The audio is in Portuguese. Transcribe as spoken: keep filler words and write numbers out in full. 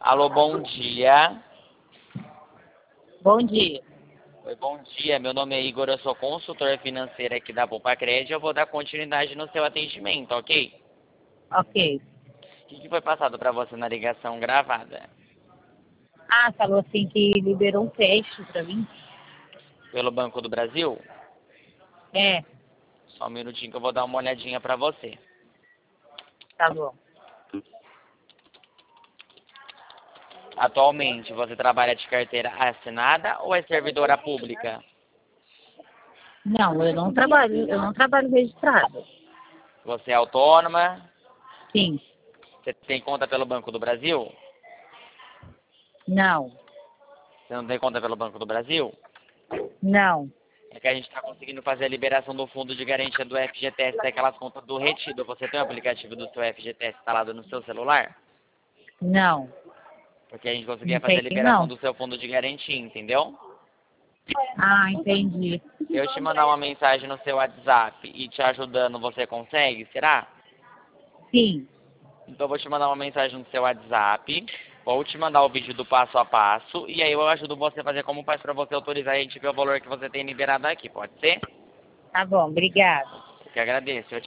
Alô, bom dia. Bom dia. Oi, bom dia. Meu nome é Igor, eu sou consultor financeiro aqui da Poupa Crédito. Eu vou dar continuidade no seu atendimento, ok? Ok. O que, que foi passado para você na ligação gravada? Ah, falou assim que liberou um crédito pra mim. Pelo Banco do Brasil? É, Só um minutinho que eu vou dar uma olhadinha para você. tá bom. Atualmente, você trabalha de carteira assinada ou é servidora pública? Não, eu não trabalho, eu não trabalho registrado. Você é autônoma? Sim. Você tem conta pelo Banco do Brasil? Não. Você não tem conta pelo Banco do Brasil? Não. É que a gente está conseguindo fazer a liberação do fundo de garantia do F G T S daquelas contas do retido. Você tem o aplicativo do seu F G T S instalado no seu celular? Não. Porque a gente conseguia Não fazer a tem liberação não. do seu fundo de garantia, entendeu? Ah, entendi. Eu te mandar uma mensagem no seu WhatsApp e te ajudando, você consegue? Será? Sim. Então eu vou te mandar uma mensagem no seu WhatsApp, vou te mandar o vídeo do passo a passo e aí eu ajudo você a fazer como faz para você autorizar e a gente ver o valor que você tem liberado aqui, pode ser? Tá bom, obrigada. Eu que agradeço. Eu